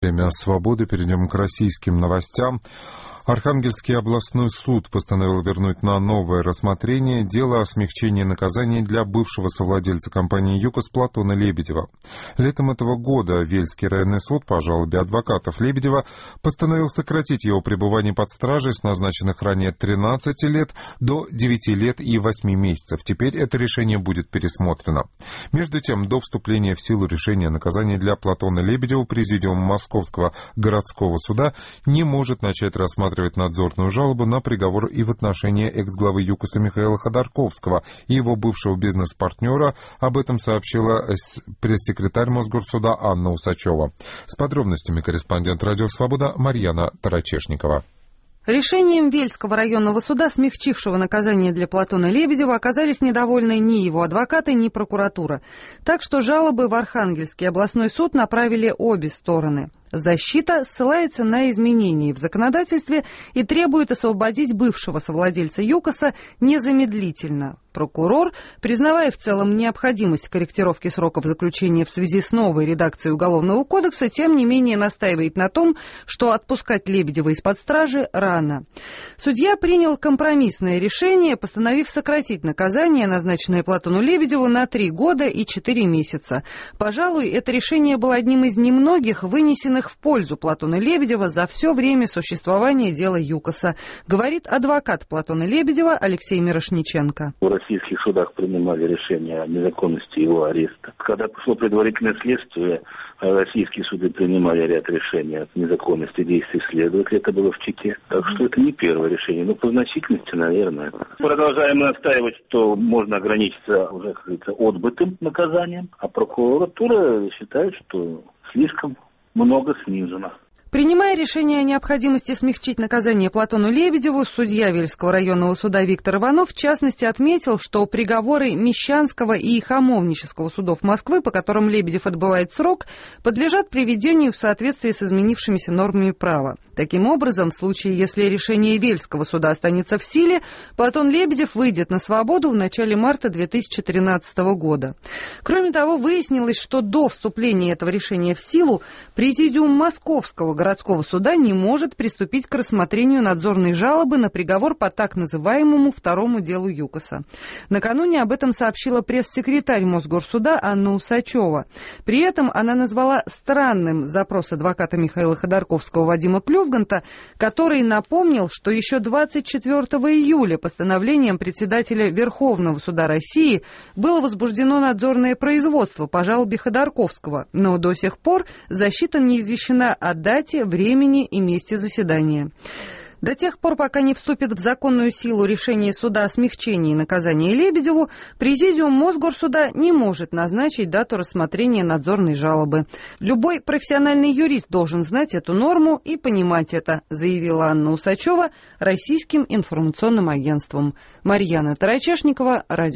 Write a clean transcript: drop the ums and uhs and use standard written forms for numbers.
слушателями «Свободы». Перейдем к российским новостям. Архангельский областной суд постановил вернуть на новое рассмотрение дело о смягчении наказания для бывшего совладельца компании «ЮКОС» Платона Лебедева. Летом этого года Вельский районный суд по жалобе адвокатов Лебедева постановил сократить его пребывание под стражей с назначенных ранее 13 лет до 9 лет и 8 месяцев. Теперь это решение будет пересмотрено. Между тем, до вступления в силу решения наказания для Платона Лебедева президиум Московского городского суда не может начать рассматривать надзорную жалобу на приговор и в отношении экс-главы ЮКОСа Михаила Ходорковского и его бывшего бизнес-партнера. Об этом сообщила пресс-секретарь Мосгорсуда Анна Усачева. С подробностями корреспондент «Радио Свобода» Марьяна Тарачешникова. Решением Вельского районного суда, смягчившего наказание для Платона Лебедева, оказались недовольны ни его адвокаты, ни прокуратура. Так что жалобы в Архангельский областной суд направили обе стороны. Защита ссылается на изменения в законодательстве и требует освободить бывшего совладельца ЮКОСа незамедлительно. Прокурор, признавая в целом необходимость корректировки сроков заключения в связи с новой редакцией Уголовного кодекса, тем не менее настаивает на том, что отпускать Лебедева из-под стражи рано. Судья принял компромиссное решение, постановив сократить наказание, назначенное Платону Лебедеву, на 3 года и 4 месяца. Пожалуй, это решение было одним из немногих вынесенных в пользу Платона Лебедева за все время существования дела ЮКОСа, говорит адвокат Платона Лебедева Алексей Мирошниченко. В российских судах принимали решение о незаконности его ареста. Когда пошло предварительное следствие, российские суды принимали ряд решений о незаконности действий следователя. Это было в Чите. Так что это не первое решение. Но по значительности, наверное. Продолжаем настаивать, что можно ограничиться уже, как говорится, отбытым наказанием. А прокуратура считает, что слишком много снижено. Принимая решение о необходимости смягчить наказание Платону Лебедеву, судья Вельского районного суда Виктор Иванов в частности отметил, что приговоры Мещанского и Хамовнического судов Москвы, по которым Лебедев отбывает срок, подлежат приведению в соответствии с изменившимися нормами права. Таким образом, в случае, если решение Вельского суда останется в силе, Платон Лебедев выйдет на свободу в начале марта 2013 года. Кроме того, выяснилось, что до вступления этого решения в силу президиум Московского городского суда не может приступить к рассмотрению надзорной жалобы на приговор по так называемому второму делу ЮКОСа. Накануне об этом сообщила пресс-секретарь Мосгорсуда Анна Усачева. При этом она назвала странным запрос адвоката Михаила Ходорковского Вадима Клювганта, который напомнил, что еще 24 июля постановлением председателя Верховного суда России было возбуждено надзорное производство по жалобе Ходорковского, но до сих пор защита не извещена о дате, времени и месте заседания. До тех пор, пока не вступит в законную силу решение суда о смягчении наказания Лебедеву, президиум Мосгорсуда не может назначить дату рассмотрения надзорной жалобы. Любой профессиональный юрист должен знать эту норму и понимать это, заявила Анна Усачева российским информационным агентством. Марьяна Тарачешникова, Радио